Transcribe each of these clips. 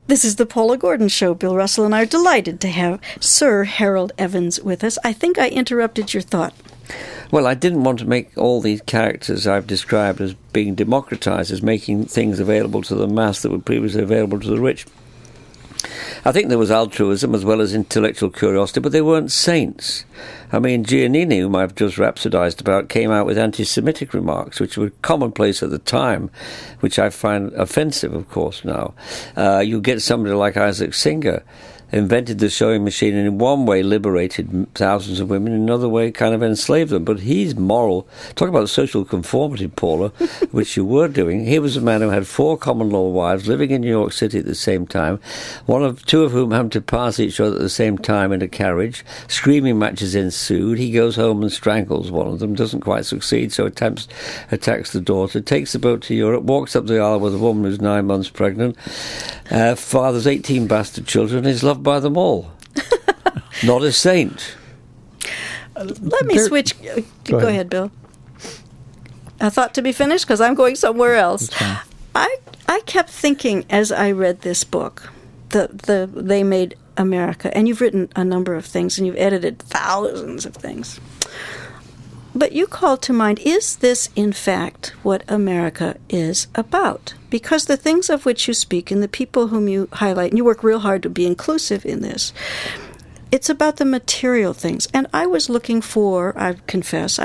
This is the Paula Gordon Show. Bill Russell and I are delighted to have Sir Harold Evans with us. I think I interrupted your thought. Well, I didn't want to make all these characters I've described as being democratized, as making things available to the mass that were previously available to the rich. I think there was altruism as well as intellectual curiosity, but they weren't saints. I mean, Giannini, whom I've just rhapsodized about, came out with anti-Semitic remarks, which were commonplace at the time, which I find offensive, of course, now. You get somebody like Isaac Singer, invented the sewing machine and in one way liberated thousands of women, in another way kind of enslaved them. But he's moral. Talk about social conformity, Paula, which you were doing. He was a man who had 4 common law wives living in New York City at the same time, two of whom happened to pass each other at the same time in a carriage. Screaming matches ensued. He goes home and strangles one of them, doesn't quite succeed, so attacks the daughter, takes the boat to Europe, walks up the aisle with a woman who's 9 months pregnant, fathers 18 bastard children, is loved by them all. Not a saint. Let me switch. Go ahead, Bill. I thought to be finished because I'm going somewhere else. I kept thinking as I read this book, They Made America, and you've written a number of things and you've edited thousands of things. But you called to mind, is this in fact what America is about? Because the things of which you speak and the people whom you highlight, and you work real hard to be inclusive in this, it's about the material things. And I was looking for, I confess,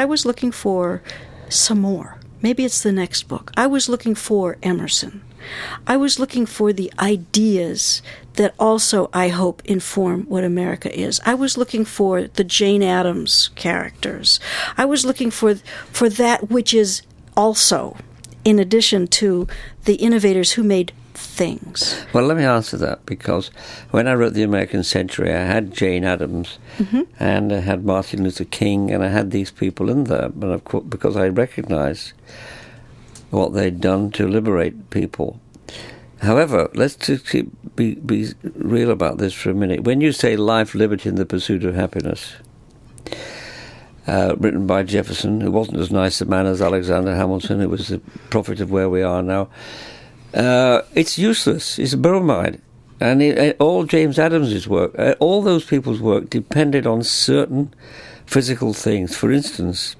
some more. Maybe it's the next book. I was looking for Emerson. I was looking for the ideas that also, I hope, inform what America is. I was looking for the Jane Addams characters. I was looking for that which is also, in addition to the innovators who made things. Well, let me answer that, because when I wrote The American Century, I had Jane Addams, and I had Martin Luther King, and I had these people in there, but of course, because I recognized what they'd done to liberate people. However, let's just be real about this for a minute. When you say life, liberty, and the pursuit of happiness, written by Jefferson, who wasn't as nice a man as Alexander Hamilton, who was the prophet of where we are now, it's useless. It's a bromide. And all James Adams' work, all those people's work depended on certain physical things. For instance,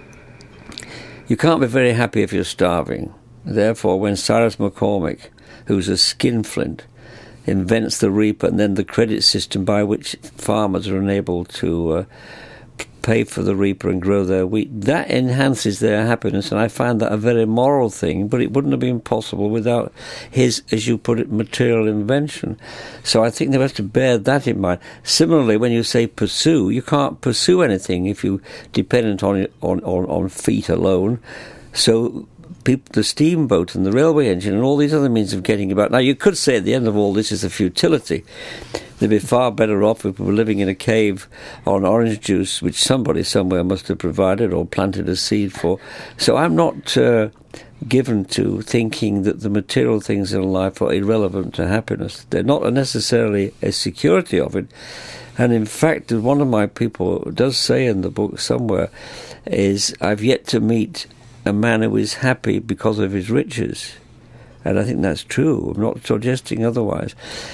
you can't be very happy if you're starving. Therefore, when Cyrus McCormick, who's a skinflint, invents the reaper and then the credit system by which farmers are unable to pay for the reaper and grow their wheat, that enhances their happiness, and I find that a very moral thing, but it wouldn't have been possible without his, as you put it, material invention. So I think they have to bear that in mind. Similarly, when you say pursue, you can't pursue anything if you're dependent on feet alone. So the steamboat and the railway engine and all these other means of getting about. Now, you could say at the end of all this is a futility. They'd be far better off if we were living in a cave on orange juice, which somebody somewhere must have provided or planted a seed for. So I'm not given to thinking that the material things in life are irrelevant to happiness. They're not necessarily a security of it. And in fact, one of my people does say in the book somewhere is, I've yet to meet a man who is happy because of his riches. And I think that's true. I'm not suggesting otherwise.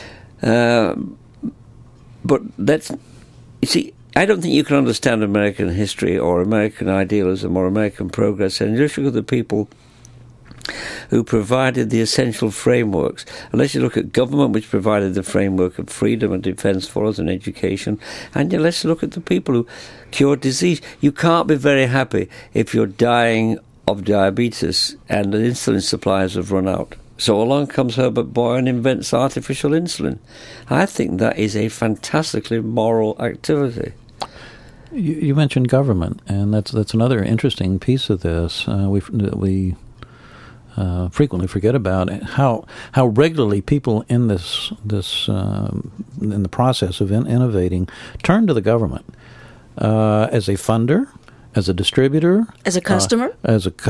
But you see, I don't think you can understand American history or American idealism or American progress unless you look at the people who provided the essential frameworks. Unless you look at government, which provided the framework of freedom and defense for us and education, and unless you look at the people who cured disease. You can't be very happy if you're dying of diabetes and the insulin supplies have run out. So along comes Herbert Boyer and invents artificial insulin. I think that is a fantastically moral activity. You mentioned government, and that's another interesting piece of this. We frequently forget about how regularly people in this in the process of innovating turn to the government as a funder, as a distributor, as a customer, as a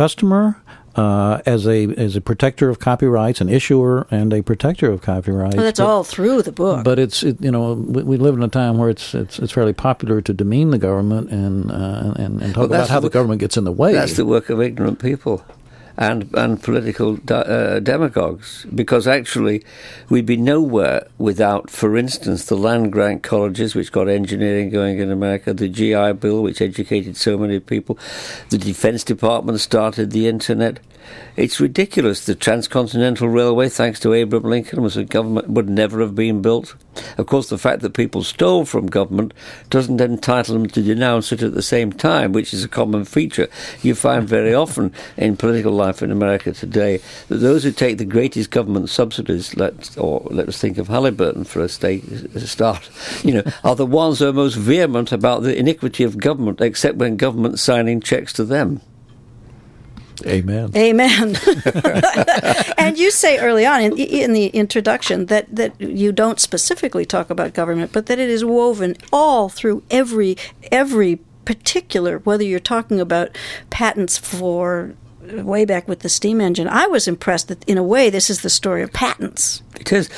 protector of copyrights, an issuer and a protector of copyrights. Well, that's all through the book. But we live in a time where it's fairly popular to demean the government and talk about how the government gets in the way. That's the work of ignorant people. and political demagogues, because actually we'd be nowhere without, for instance, the land-grant colleges, which got engineering going in America, the GI Bill, which educated so many people, the Defense Department started the Internet. It's ridiculous. The Transcontinental Railway, thanks to Abraham Lincoln, was a government would never have been built. Of course, the fact that people stole from government doesn't entitle them to denounce it at the same time, which is a common feature you find very often in political life in America today, that those who take the greatest government subsidies, let's think of Halliburton for a start, are the ones who are most vehement about the iniquity of government, except when government's signing checks to them. Amen. Amen. And you say early on in the introduction that you don't specifically talk about government, but that it is woven all through every particular, whether you're talking about patents for way back with the steam engine. I was impressed that, in a way, this is the story of patents. It is.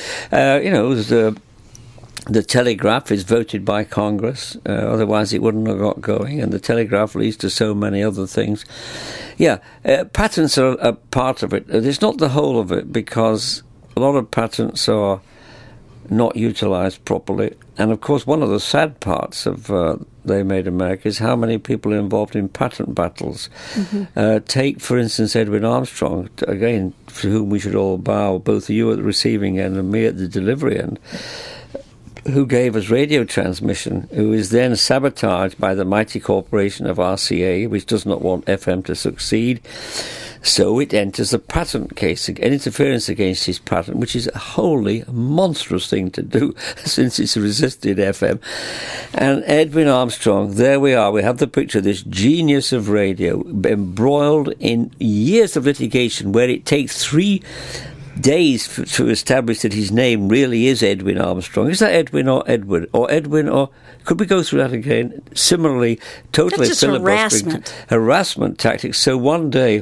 The telegraph is voted by Congress, otherwise it wouldn't have got going, and the telegraph leads to so many other things. Yeah, patents are a part of it. It's not the whole of it, because a lot of patents are not utilised properly. And of course, one of the sad parts of They Made America is how many people are involved in patent battles. Mm-hmm. Take, for instance, Edwin Armstrong, again, to whom we should all bow, both you at the receiving end and me at the delivery end, who gave us radio transmission, who is then sabotaged by the mighty corporation of RCA, which does not want FM to succeed. So it enters a patent case, an interference against his patent, which is a wholly monstrous thing to do, since it's resisted FM. And Edwin Armstrong, there we are, we have the picture of this genius of radio, embroiled in years of litigation, where it takes 3 days to establish that his name really is Edwin Armstrong. Is that Edwin or Edward? Or Edwin or... Could we go through that again? Similarly, totally filibustering harassment tactics. So one day,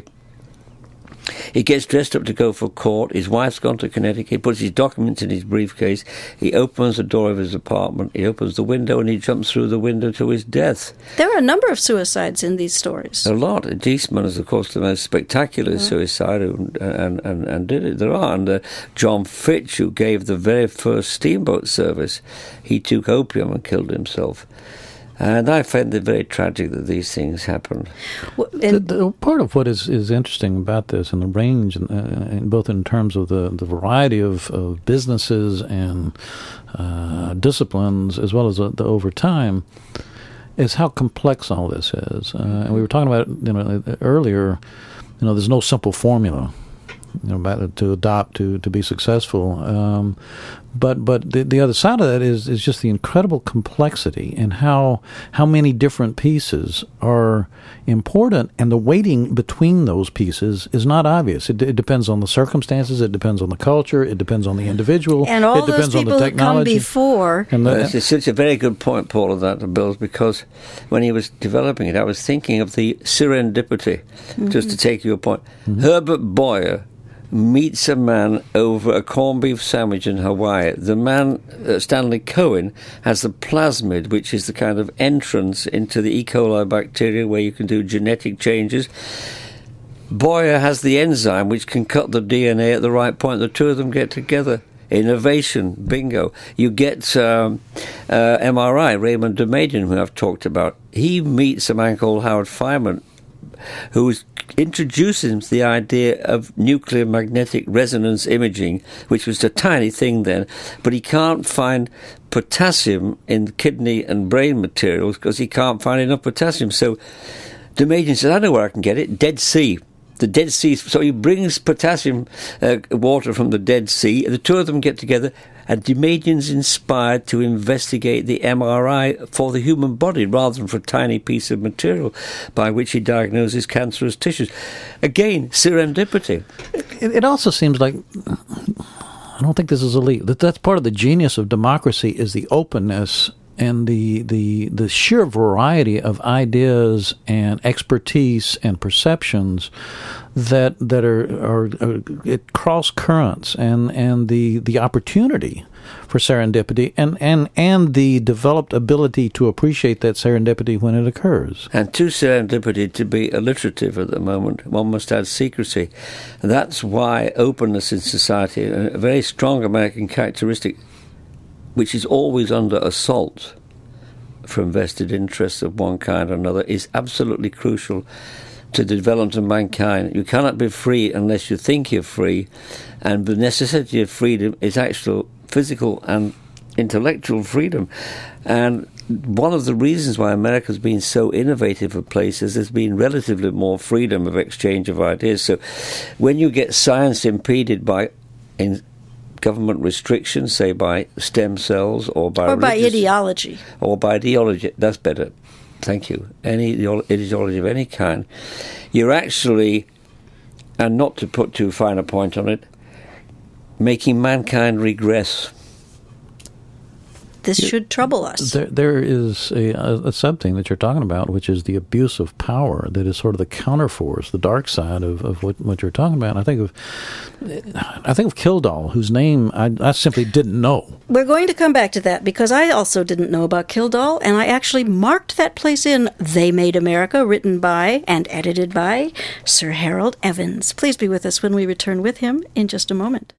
he gets dressed up to go for court. His wife's gone to Connecticut. He puts his documents in his briefcase. He opens the door of his apartment. He opens the window and he jumps through the window to his death. There are a number of suicides in these stories. A lot. Deisman is, of course, the most spectacular suicide and did it. There are. And John Fitch, who gave the very first steamboat service, he took opium and killed himself. And I find it very tragic that these things happen. The part of what is interesting about this, and the range, both in terms of the variety of businesses and disciplines, as well as the over time, is how complex all this is. And we were talking about earlier. There's no simple formula to adopt to be successful. But the other side of that is just the incredible complexity and how many different pieces are important, and the weighting between those pieces is not obvious. It depends on the circumstances, it depends on the culture, it depends on the individual, and all it depends those people on the technology. Who come before. It's such a very good point, Paul, of that, Bill, because when he was developing it, I was thinking of the serendipity, just to take your point. Mm-hmm. Herbert Boyer meets a man over a corned beef sandwich in Hawaii. The man, Stanley Cohen, has the plasmid, which is the kind of entrance into the E. coli bacteria where you can do genetic changes. Boyer has the enzyme which can cut the DNA at the right point. The two of them get together. Innovation, bingo. You get MRI, Raymond Damadian, who I've talked about. He meets a man called Howard Fireman, who introduces the idea of nuclear magnetic resonance imaging, which was a tiny thing then, but he can't find potassium in kidney and brain materials because he can't find enough potassium. So Damadian says, I know where I can get it, Dead Sea. The Dead Sea. So he brings potassium water from the Dead Sea. The two of them get together, and Damadian's inspired to investigate the MRI for the human body rather than for a tiny piece of material by which he diagnoses cancerous tissues. Again, serendipity. It also seems like, I don't think this is elite. That's part of the genius of democracy, is the openness the sheer variety of ideas and expertise and perceptions that are at cross currents, and the opportunity for serendipity and the developed ability to appreciate that serendipity when it occurs. And to serendipity to be alliterative at the moment, one must add secrecy. And that's why openness in society, a very strong American characteristic, which is always under assault from vested interests of one kind or another, is absolutely crucial to the development of mankind. You cannot be free unless you think you're free, and the necessity of freedom is actual physical and intellectual freedom. And one of the reasons why America's been so innovative a place is there's been relatively more freedom of exchange of ideas. So when you get science impeded by government restrictions, say by stem cells or by ideology. Or by ideology, that's better. Thank you. Any ideology of any kind, you're actually, and not to put too fine a point on it, making mankind regress. This should trouble us. There is a sub-thing that you're talking about, which is the abuse of power that is sort of the counterforce, the dark side of what you're talking about. And I think of Kildall, whose name I simply didn't know. We're going to come back to that, because I also didn't know about Kildall, and I actually marked that place in They Made America, written by and edited by Sir Harold Evans. Please be with us when we return with him in just a moment.